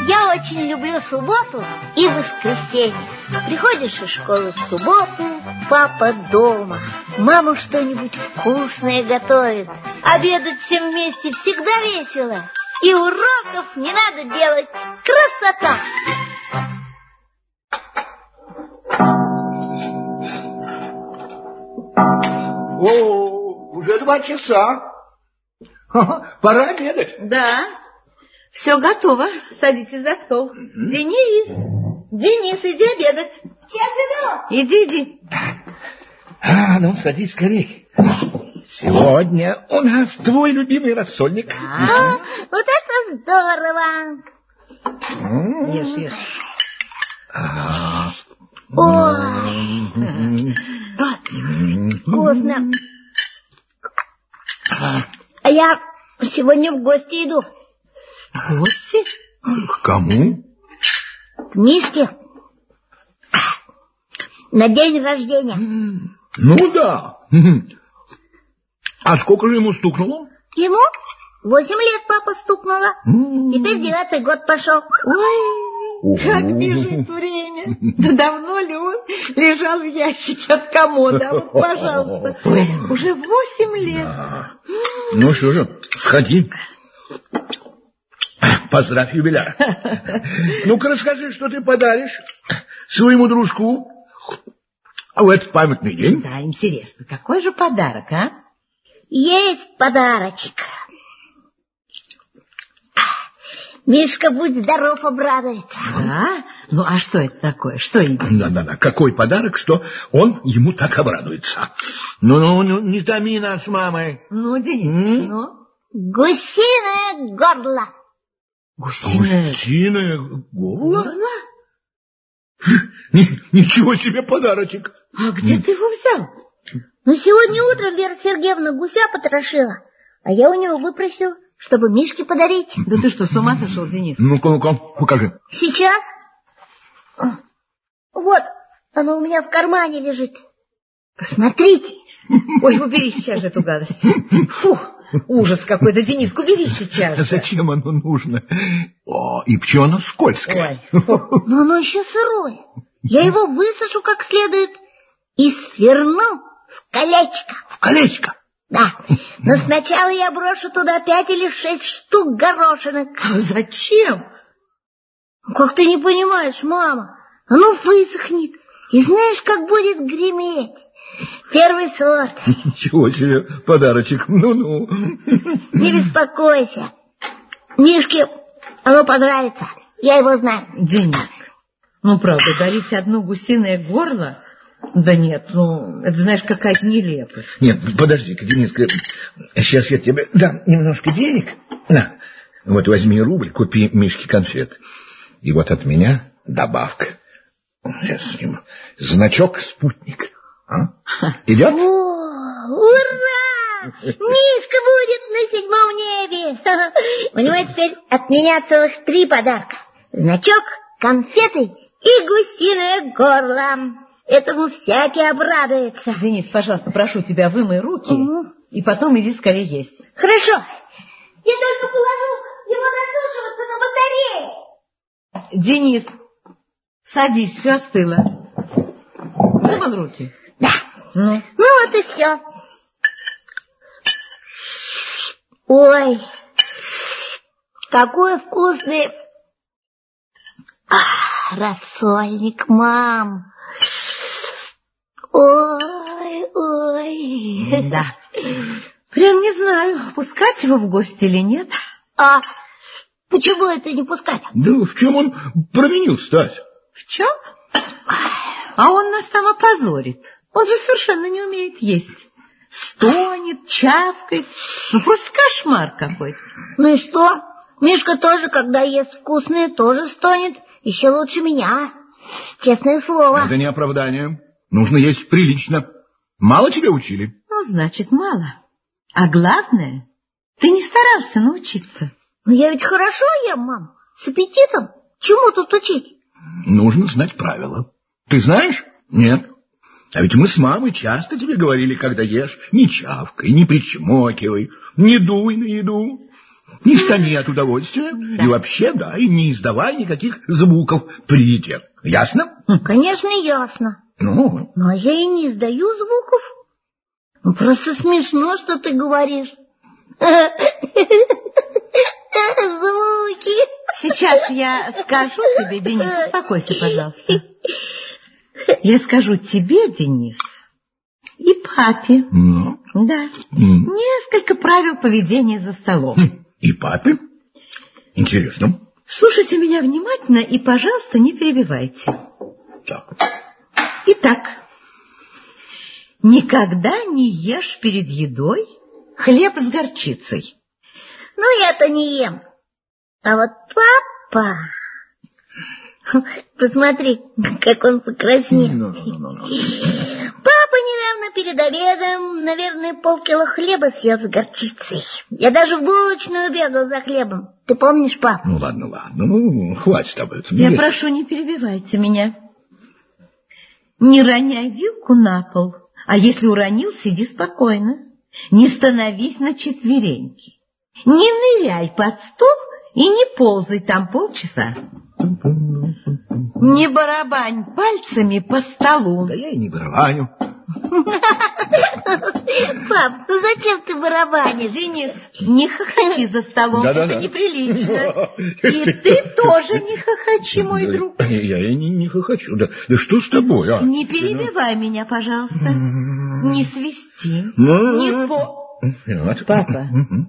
Я очень люблю субботу и воскресенье. Приходишь из школы в субботу, папа дома, мама что-нибудь вкусное готовит. Обедать всем вместе всегда весело. И уроков не надо делать. Красота! О, уже 2 часа. Пора обедать. Да, все готово. Садитесь за стол. Денис, иди обедать. Сейчас иду. Иди. Ну, садись скорей. Сегодня у нас твой любимый рассольник. Вот это здорово. Ешь. Ой, вкусно. А я сегодня в гости иду. В гости? К кому? К Мишке. На день рождения. Ну да. А сколько же ему стукнуло? Ему 8 лет папа стукнуло. Теперь 9-й год пошел. Ой, как бежит время. Да давно ли он лежал в ящике от комода? Вот, пожалуйста, уже 8 лет. Ну что же, сходи. Поздравь юбиляра. Ну-ка расскажи, что ты подаришь своему дружку в этот памятный день. Да, интересно, какой же подарок, а? Есть подарочек. Мишка, будь здоров, обрадуется. Да? Ну, а что это такое? Что именно? Да. Какой подарок, что он ему так обрадуется? Ну, не томи нас с мамой. Ну, Денис, ну? Гусиное горло. Гусиное горло? Ничего себе подарочек. А где ты его взял? Ну, сегодня утром Вера Сергеевна гуся потрошила, а я у него выпросил, чтобы Мишке подарить. Да ты что, с ума сошел, Денис? Ну-ка, покажи. Сейчас. Вот, оно у меня в кармане лежит. Посмотрите. Ой, убери сейчас же эту гадость. Фух, ужас какой-то, Денис, убери сейчас же. Зачем оно нужно? О, и почему оно скользкое? Но оно еще сырое. Я его высушу как следует и сверну в колечко. В колечко? Да, но сначала я брошу туда 5 или 6 штук горошинок. А зачем? Как ты не понимаешь, мама? Оно высохнет, и знаешь, как будет греметь. Первый сорт. Ничего себе подарочек. Ну-ну. Не беспокойся. Мишке оно понравится. Я его знаю. Денис, ну правда, дарить одно гусиное горло? Да нет, ну, это, знаешь, какая-то нелепость. Нет, подожди-ка, Дениска, сейчас я тебе дам немножко денег. На, вот возьми рубль, купи Мишке конфет. И вот от меня добавка. Сейчас сниму. Значок «Спутник». А? Идет? О, ура! Мишка будет на 7-м небе. У него теперь от меня целых 3 подарка. Значок, конфеты и гусиное горло. Этому всякий обрадуется. Денис, пожалуйста, прошу тебя, вымой руки, и потом иди скорее есть. Хорошо. Я только положу его досушиваться на батарее. Денис, садись, все остыло. Вымыл руки? Да. Ну вот и все. Ой, какой вкусный рассольник, мам. Ой. Да. Прям не знаю, пускать его в гости или нет. А почему это не пускать? Да в чем он провинился-то? В чем? А он нас там опозорит. Он же совершенно не умеет есть. Стонет, чавкает. Ну, просто кошмар какой-то. Ну и что? Мишка тоже, когда ест вкусное, тоже стонет. Еще лучше меня. Честное слово. Это не оправдание. Нужно есть прилично. Мало тебя учили? Ну, значит, мало. А главное, ты не старался научиться. Ну, я ведь хорошо ем, мам. С аппетитом. Чему тут учить? Нужно знать правила. Ты знаешь? Нет. А ведь мы с мамой часто тебе говорили, когда ешь, не чавкай, не причмокивай, не дуй на еду. Не стани от удовольствия. Да. И вообще, да, и не издавай никаких звуков при еде. Ясно? Конечно, ясно. Ну? Но я и не издаю звуков. Просто смешно, что ты говоришь. Звуки. Сейчас я скажу тебе, Денис, успокойся, пожалуйста. Я скажу тебе, Денис, и папе. Да. Несколько правил поведения за столом. И папе? Интересно. Слушайте меня внимательно и, пожалуйста, не перебивайте. Так. Итак, никогда не ешь перед едой хлеб с горчицей. Ну, я-то не ем. А вот папа... Посмотри, как он покраснел. Папа недавно перед обедом, наверное, полкило хлеба съел с горчицей. Я даже в булочную бегал за хлебом. Ты помнишь, пап? Ну, ладно. Ну, хватит об этом. Я прошу, не перебивайте меня. Не роняй вилку на пол, а если уронил, сиди спокойно. Не становись на четвереньки. Не ныряй под стол и не ползай там полчаса. Не барабань пальцами по столу. Да я и не барабаню. Пап, ну зачем ты барабанишь? Денис, не хохочи за столом, это неприлично. И ты тоже не хохочи, мой друг. Я и не хохочу. Да что с тобой, а? Не перебивай меня, пожалуйста. Не свисти. Не Папа,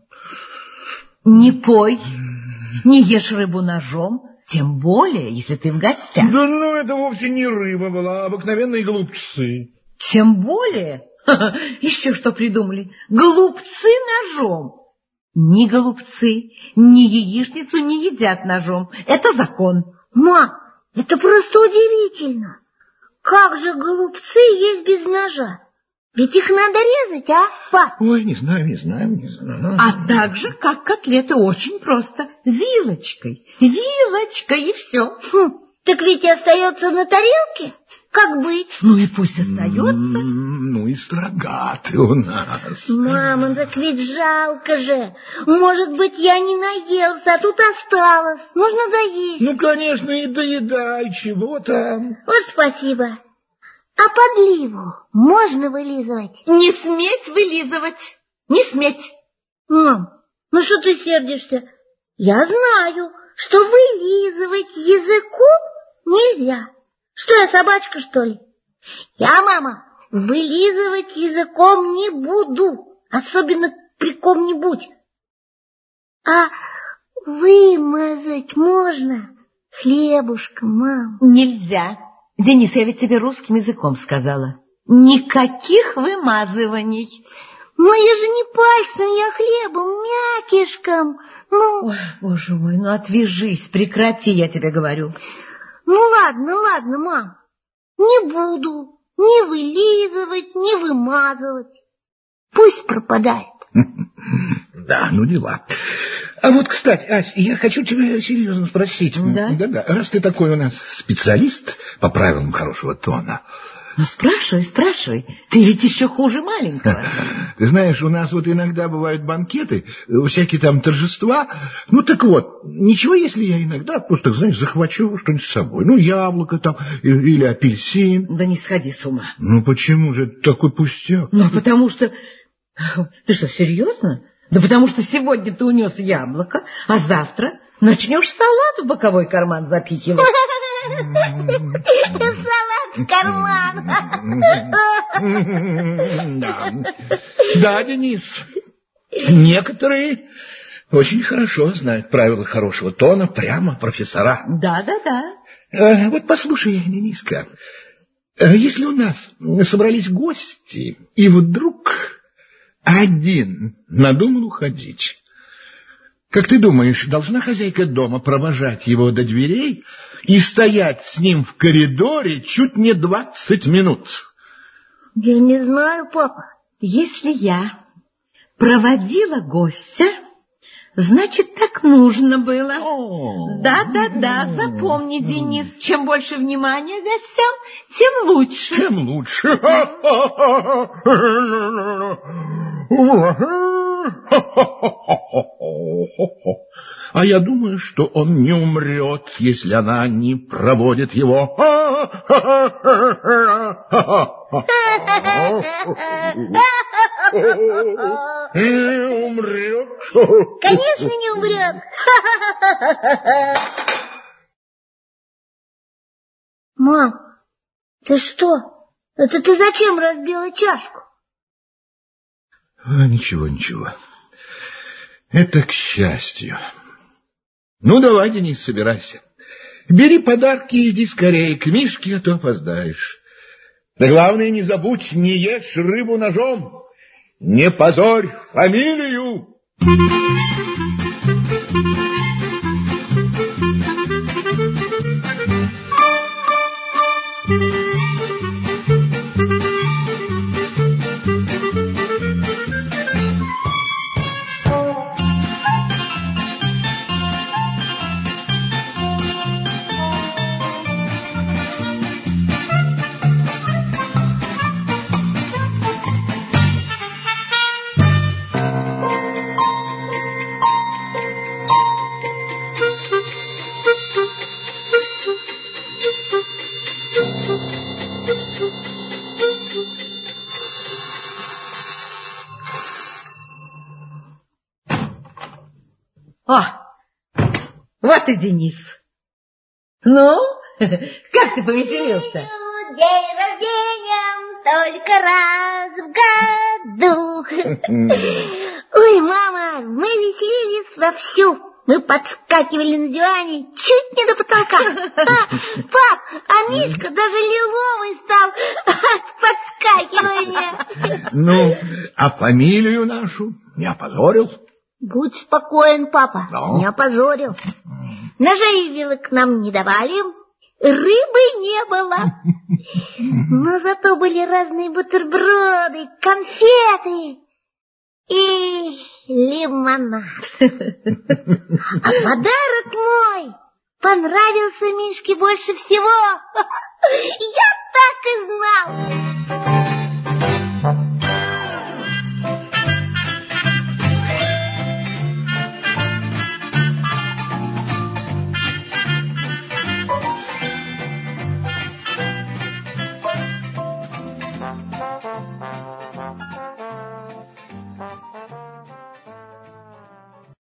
не пой, не ешь рыбу ножом. Тем более, если ты в гостях. Да ну, это вовсе не рыба была, а обыкновенные голубцы. Тем более, еще что придумали, голубцы ножом. Ни голубцы, ни яичницу не едят ножом. Это закон. Мам, это просто удивительно. Как же голубцы есть без ножа? Ведь их надо резать, а, пап? Ой, не знаю. А так же, как котлеты, очень просто. Вилочкой и все. Так ведь и остается на тарелке. Как быть? Ну и пусть остается. Ну и строга ты у нас. Мама, так ведь жалко же. Может быть, я не наелся, а тут осталось. Можно доесть. Ну, конечно, и доедай, чего там. Вот спасибо. А подливу можно вылизывать? Не сметь вылизывать. Не сметь. Мам, ну что ты сердишься? Я знаю, что вылизывать языком нельзя. Что я, собачка, что ли? Я, мама, вылизывать языком не буду, особенно при ком-нибудь. А вымазать можно хлебушком, мам? Нельзя. Денис, я ведь тебе русским языком сказала. Никаких вымазываний. Но я же не пальцем, я хлебом, мякишком. Ну... Ой, боже мой, ну отвяжись, прекрати, я тебе говорю. Ну ладно, мам. Не буду ни вылизывать, ни вымазывать. Пусть пропадает. Да, ну дела. А вот, кстати, Ась, я хочу тебя серьезно спросить. Да. Раз ты такой у нас специалист по правилам хорошего тона. Ну, спрашивай. Ты ведь еще хуже маленького. Ты знаешь, у нас вот иногда бывают банкеты, всякие там торжества. Ну, так вот, ничего, если я иногда просто, знаешь, захвачу что-нибудь с собой. Ну, яблоко там или апельсин. Да не сходи с ума. Ну, почему же такой пустяк? Ну, потому что... Ты что, серьезно? Да потому что сегодня ты унес яблоко, а завтра начнешь салат в боковой карман запихивать. Салат в карман. Да, Денис, некоторые очень хорошо знают правила хорошего тона, прямо профессора. Да. Вот послушай, Дениска, если у нас собрались гости, и вдруг... один надумал уходить. Как ты думаешь, должна хозяйка дома провожать его до дверей и стоять с ним в коридоре чуть не 20 минут? Я не знаю, папа. Если я проводила гостя, значит, так нужно было. Да, запомни, Денис, чем больше внимания гостям, тем лучше. Тем лучше. А я думаю, что он не умрет, если она не проводит его. Не умрет. Конечно, не умрет. Мам, ты что? Это ты зачем разбила чашку? Ничего, ничего. Это к счастью. Ну, давай, Денис, собирайся. Бери подарки и иди скорее к Мишке, а то опоздаешь. Да главное, не забудь, не ешь рыбу ножом. Не позорь фамилию. Вот и Денис. Ну, как ты повеселился? День рождения только раз в году. Ой, мама, мы веселились вовсю. Мы подскакивали на диване чуть не до потолка. Пап, а Мишка даже лиловый стал от подскакивания. Ну, а фамилию нашу не опозорил? Будь спокоен, папа, Но. не опозорил. Ножей и вилок нам не давали, рыбы не было. Но зато были разные бутерброды, конфеты и лимонад. А подарок мой понравился Мишке больше всего. Я так и знал.